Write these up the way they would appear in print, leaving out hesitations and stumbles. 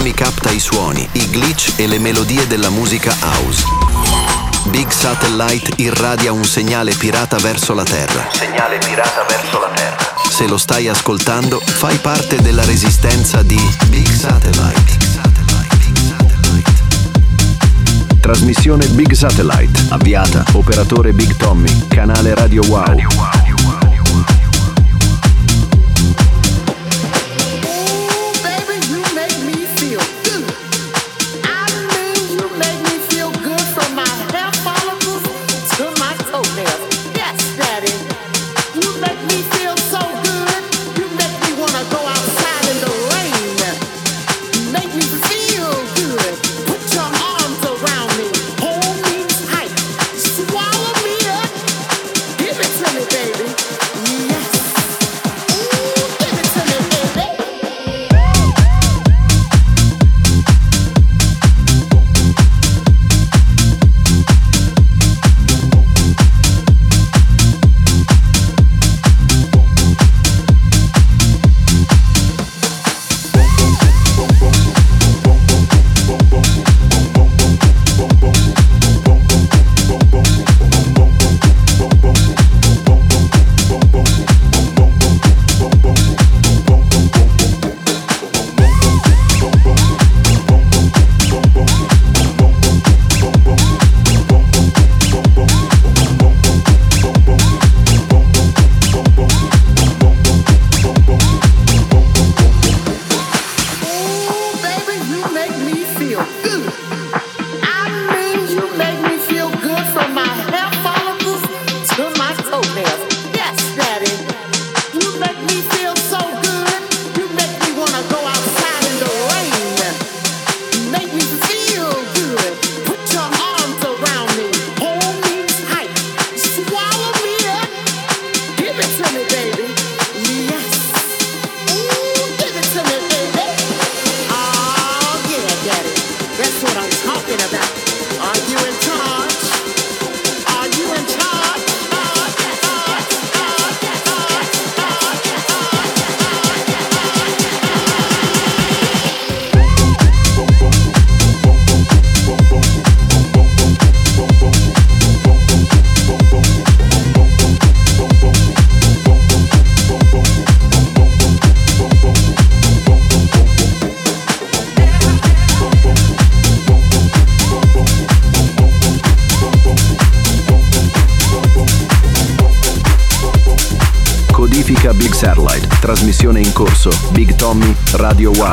capta i suoni, i glitch e le melodie della musica house. Big Satellite irradia un segnale pirata verso la Terra. Segnale pirata verso la Terra. Se lo stai ascoltando, fai parte della resistenza di Big Satellite. Trasmissione Big Satellite, avviata, operatore Big Tommy, canale Radio Wow. Big Satellite, trasmissione in corso, Big Tommy, Radio Wow.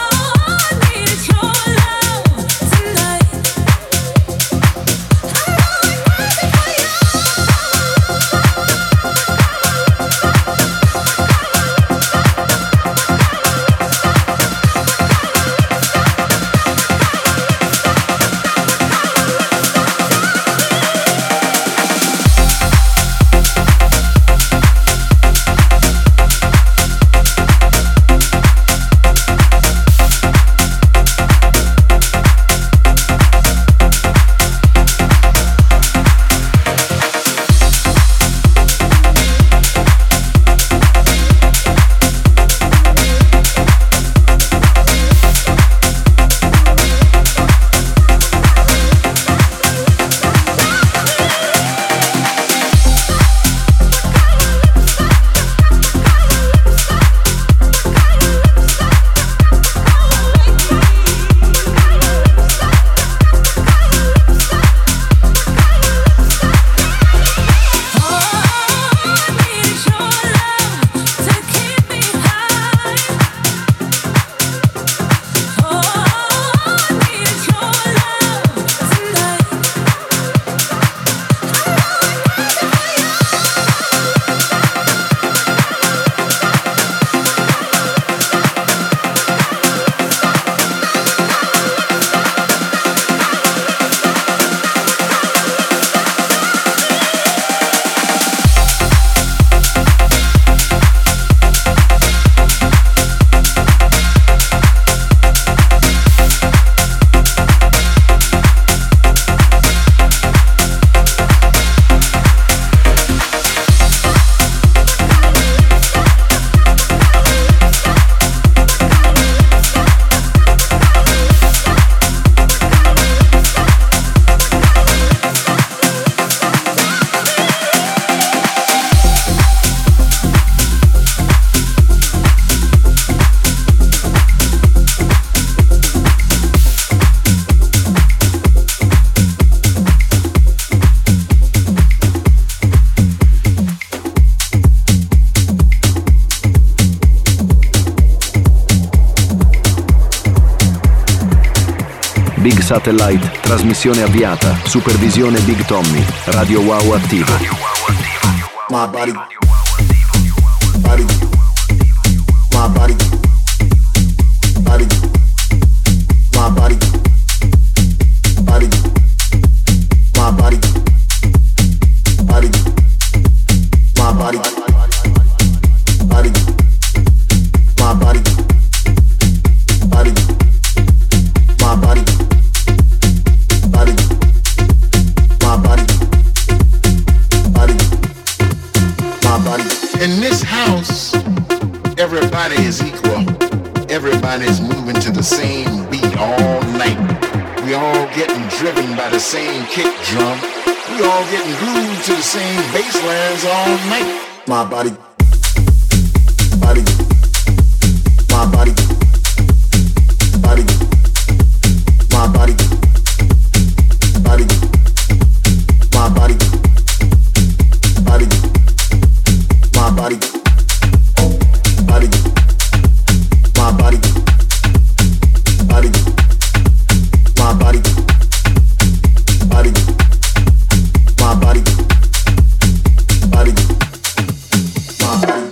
Tonight Satellite, trasmissione avviata, supervisione Big Tommy, Radio Wow attivo. My body, body, my body, body, my body, body, my body, body, my body, body, my body, body, my body, body, my body, body, my body. In this house, everybody is equal. Everybody's moving to the same beat all night. We all getting driven by the same kick drum. We all getting glued to the same bass lines all night. My body, body, my body, body, my body, body, my body, body, my body, body, my body, body, my body, body, my body, body, my body.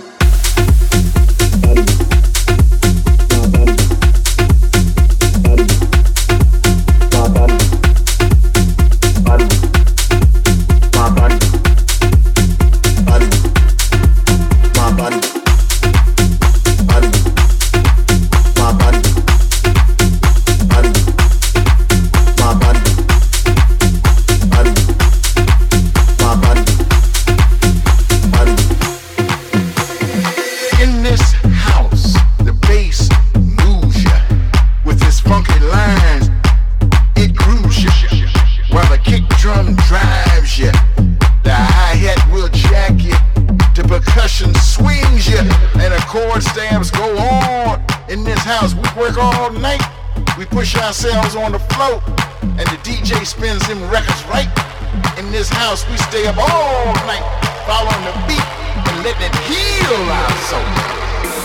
Ourselves on the floor, and the DJ spins them records right. In this house, we stay up all night, following the beat and letting it heal our soul.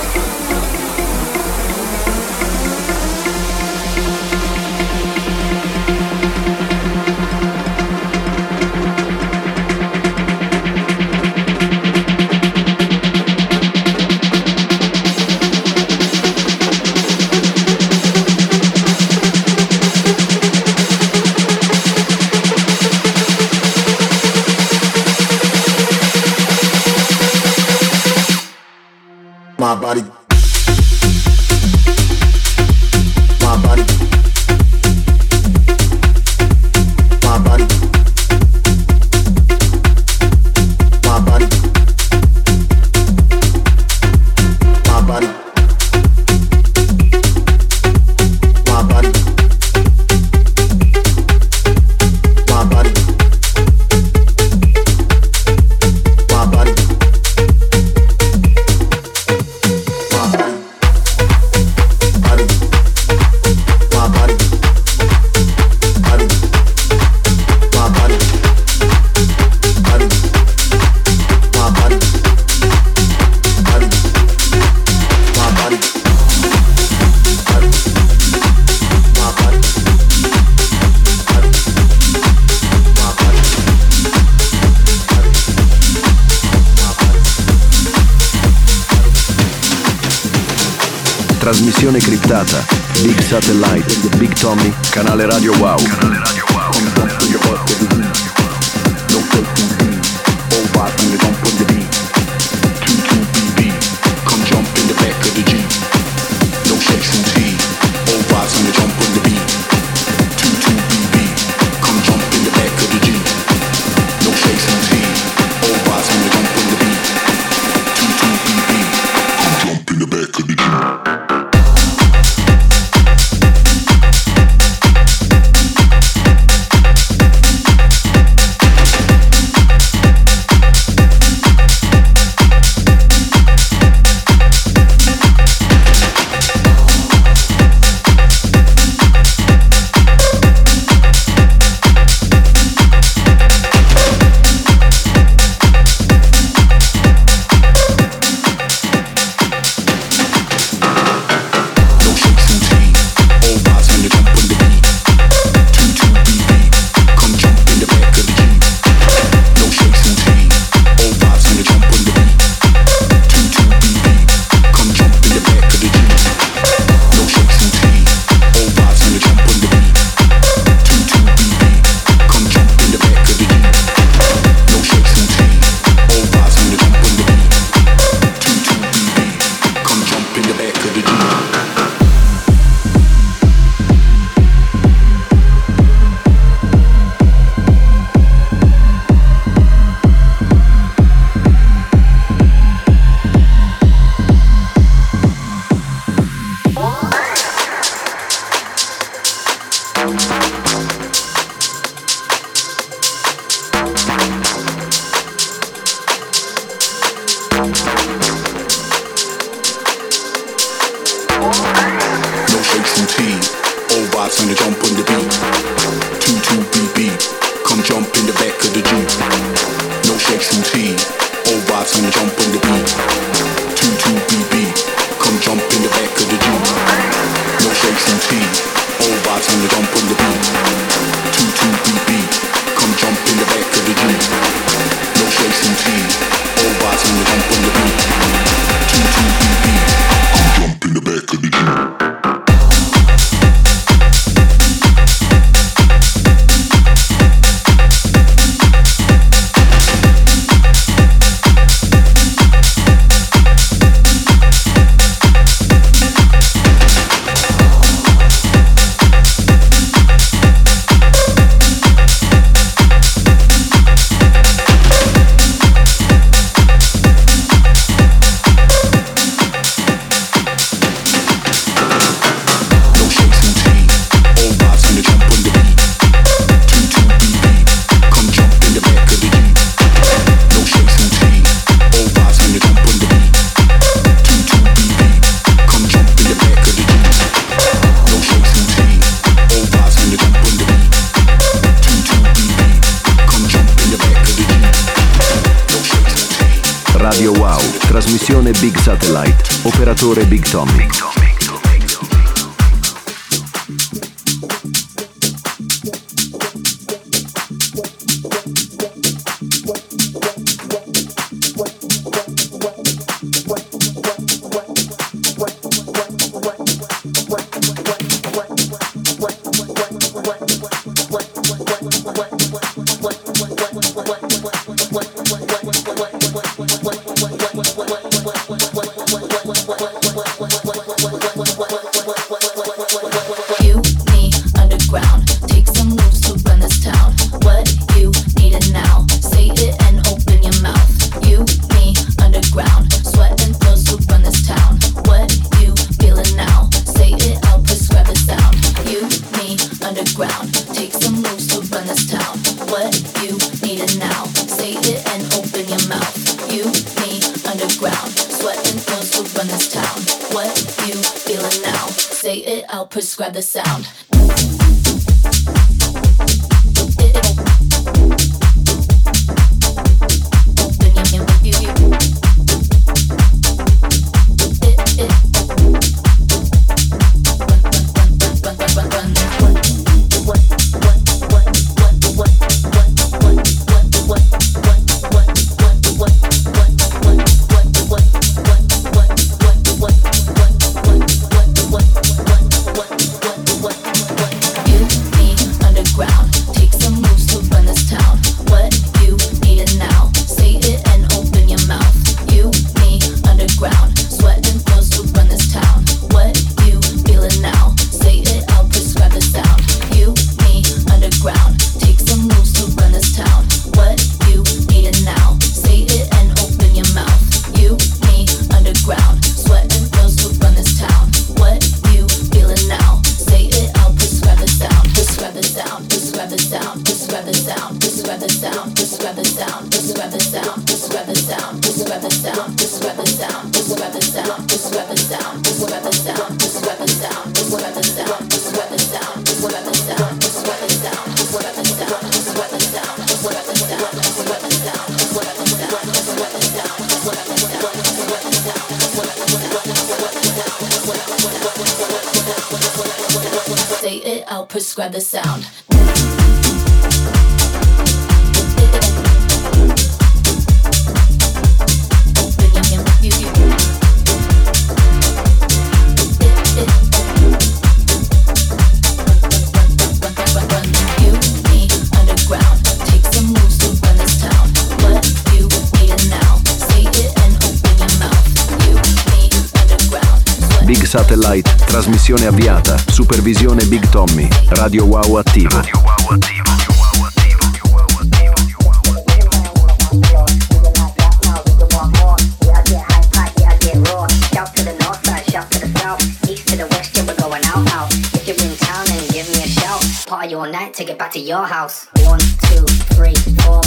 My body, my body, my body, my body, my body, my body, my body, my body. Trasmissione criptata, Big Satellite, Big Tommy, canale Radio Wow. Canale Radio Wow. trasmissione Big Satellite, operatore Big Tommy. Prescribe the sound. Prescribe the sound. Big Satellite, trasmissione avviata, supervisione Big Tommy, Radio Wow attivo. Party all night, take it back to your house. 1, 2, 3, 4.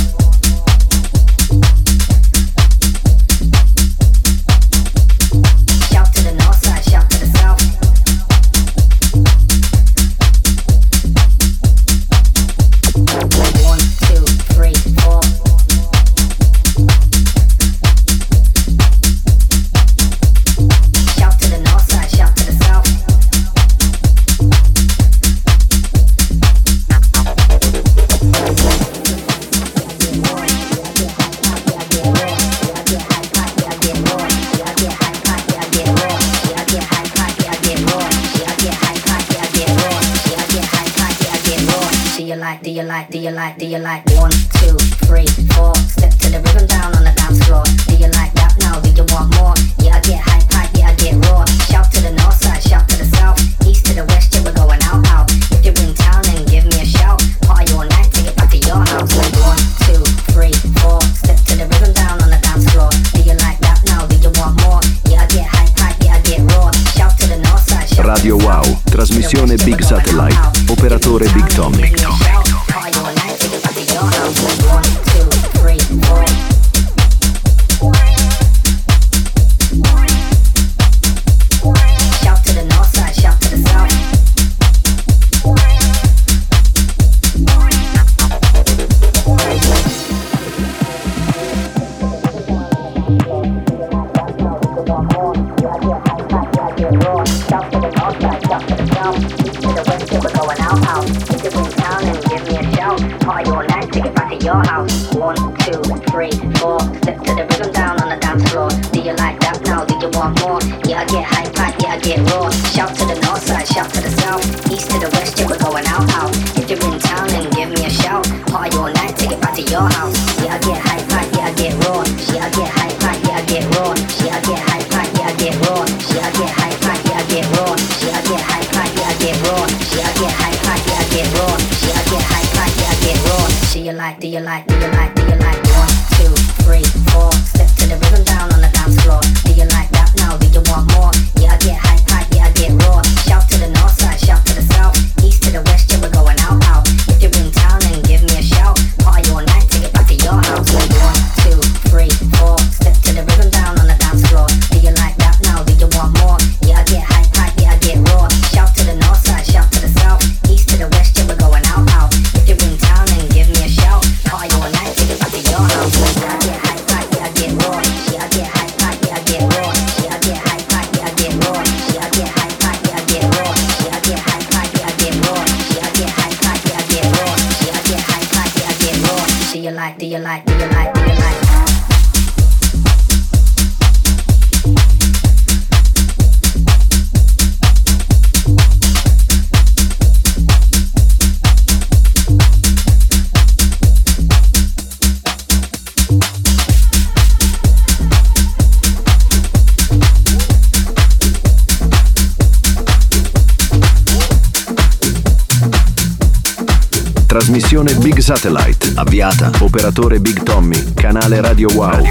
Shout to the north side, shout to the south. Do you like 1, 2, 3, 4? Step to the rhythm down on the dance floor. Do you like that now? Do you want more? Yeah, I get hype, yeah, I get raw. Shout to the north side, shout to the south, east to the west, yeah, we're going out, out. If you're in town, then give me a shout. Party all night, take it back to your house. 1, 2, 3, 4. Step to the rhythm down on the dance floor. Do you like that now? Do you want more? Yeah, I get hype, yeah, I get raw. Shout to the north side, shout Radio to the Wow, south, trasmissione Big Satellite, operatore Big Tommy. Party all night, take it back to your house. 1, 2, 3, 4. Shout to the north side, shout to the south. Party all night, take it back to your house. 1, 2, 3, 4. Step to the rhythm down on the dance floor. Do you like that now? Do you want more? Yeah, I get hype, yeah, I get raw. Shout to the north side, shout to the south. East to the west, yeah, we're going out. If you're in town, then give me a shout. Party all night, take it back to your house. Yeah, I get hype, yeah, I get raw. Yeah, I get hype, yeah, I get raw. Yeah, I get hype, yeah, I get raw. Yeah, I get hype, yeah, I get raw. Yeah, I get hype, yeah, I get raw. Yeah, I get hype, yeah, I get raw. Yeah, I get hype, yeah, I get raw. Do you like, do you like, do you like, do you like? 1, 2, 3, 4. Step to the rhythm down on the dance floor. Do you like that now? Do you want more? Yeah, I get hype, yeah, I get raw. Shout to the north side, shout to the south. East to the west, yeah, we're going out. If you're in town, then give me a shout. Party all night, take it back to your house. 1, 2, 3, 4. Step to the rhythm down on the dance floor. Do you like that now? Do you want more? Yeah, I get hype, yeah, I get raw. Shout to the north side, shout to the south. East to the west, yeah, we're going out. If you're in town, then give me a shout. Party all night, take it back to your house. Yeah, I get hype, yeah, I get raw. Yeah, I get hype, yeah, I get raw. Yeah, I get hype, yeah, I get raw. Yeah, I get hype, yeah, I get raw. Yeah, I get hype, yeah, I get raw. Yeah, I get hype, yeah, I get raw. Yeah, I get hype, yeah, I get raw. Do you like, do you like, do you like, do you like? Trasmissione Big Satellite, avviata, operatore Big Tommy, canale Radio Wow.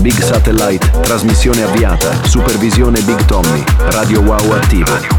Big Satellite, trasmissione avviata, supervisione Big Tommy, Radio Wow attivo.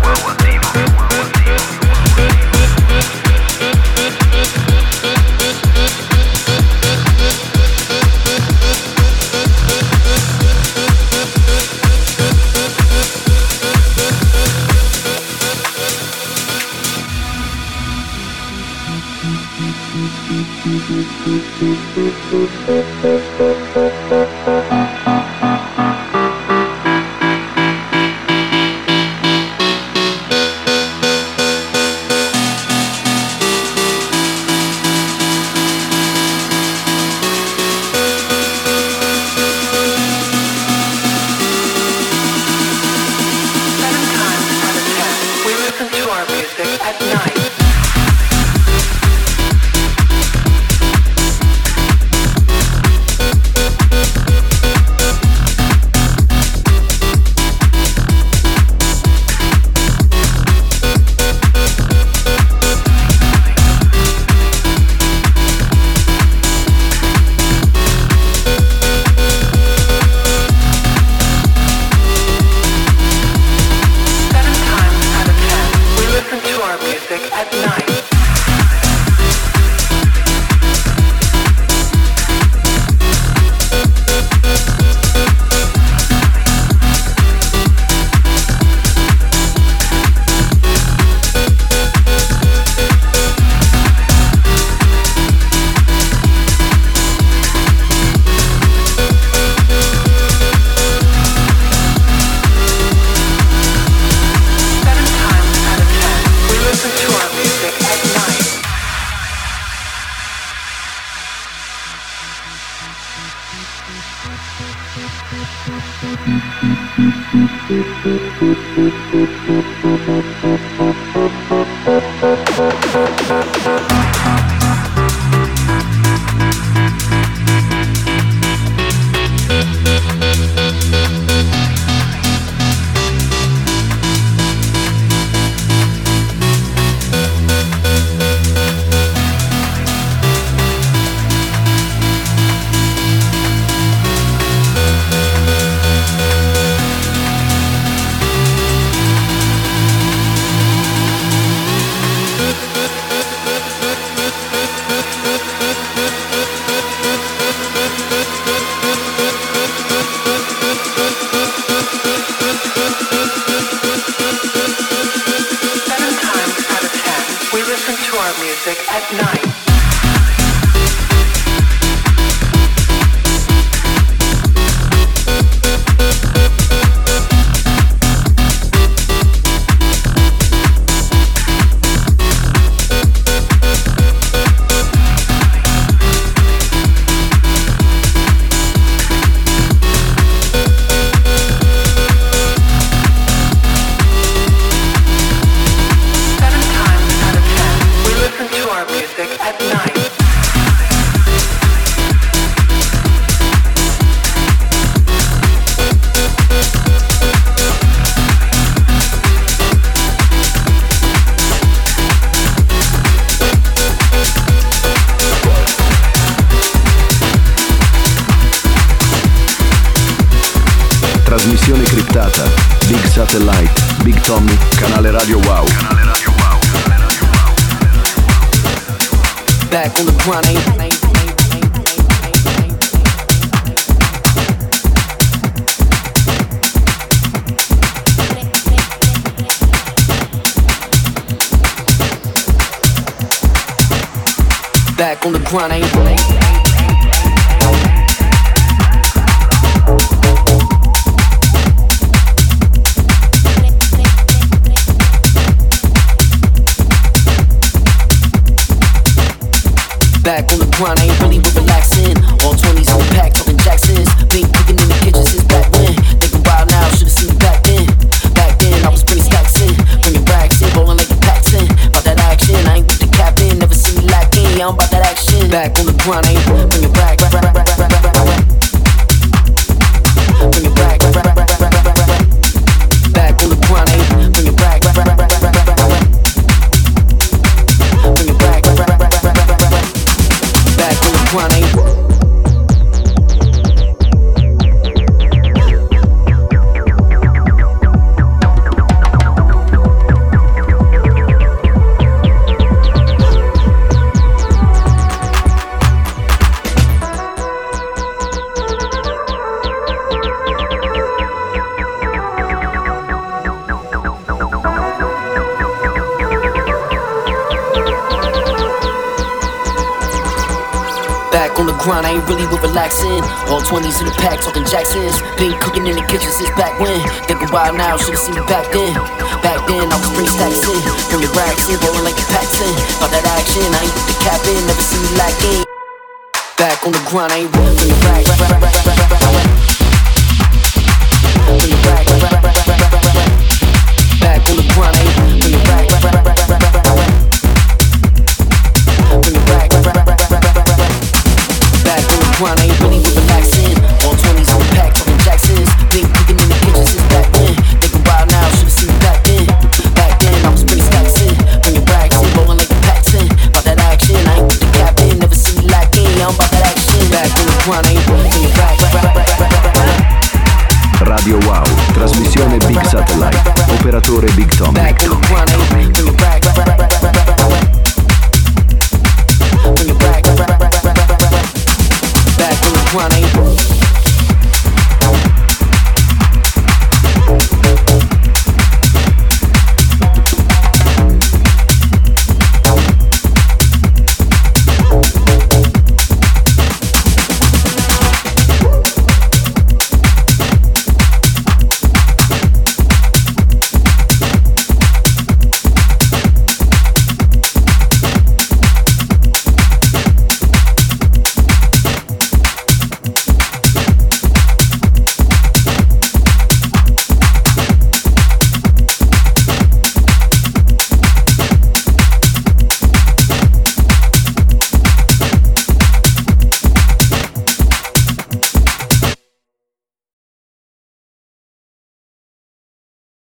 Trasmissione criptata, Big Satellite, Big Tommy, canale Radio Wow. Back on the grind, back on the grind, back on the grind, ain't really been relaxing. All 20s on the pack, talking Jacksons. Been cooking in the kitchen since back when. Thinking wild now, should've seen me back then. Back then, I was bringing stacks in, bringing racks in, rolling like a Paxton. About that action, I ain't with the captain, never see me lacking. Yeah, I'm about that action. Back on the grind, ain't grind, I ain't really with relaxing. All 20s in the pack, talking Jacksons. Been cooking in the kitchen since back when. Thinking wild now, should've seen me back then. Back then, I was bringing stacks in, bringing racks in, rolling like a Paxton. About that action, I ain't with the cap in, never seen me lacking. Back on the grind, I ain't with the rack. Back on the grind, I ain't with the